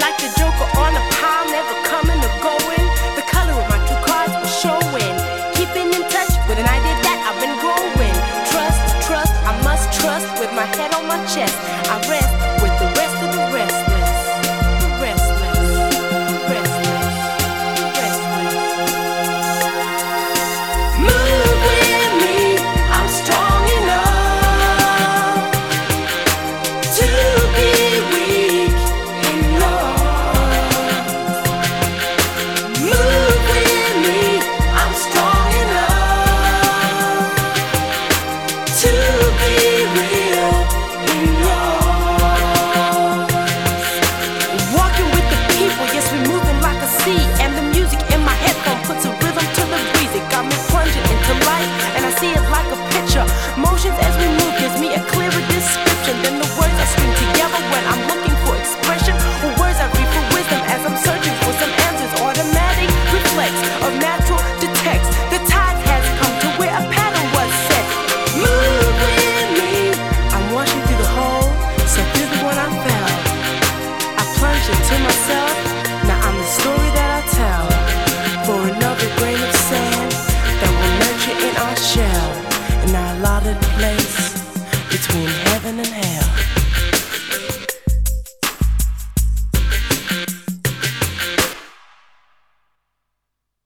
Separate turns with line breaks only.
like the joker on a pile, never coming or going. The color of my true cards was showing. Keeping in touch with an idea that I've been growing. Trust, I must trust with my head on my chest. I rest with the rest of the restless. The restless, the restless, the restless. Move with me, I'm strong enough to be weak in love. Move with me, I'm strong enough to be real in love. Walking with the people, yes, we're moving like a sea. And the music in my headphone puts a rhythm to the breeze. It got me plunging into life, and I see it like a picture. Motions as we move gives me a clearer description than the words I string together when I'm looking for expression. Or words I read for wisdom as I'm searching for some answers. Automatic reflex of natural to text. The tide has come to where a pattern was set. Move with me, I'm washing through the hole, so this is what I felt. I plunged into myself, now I'm the story that I tell. For another grain of sand that will nurture in our shell, in our allotted place.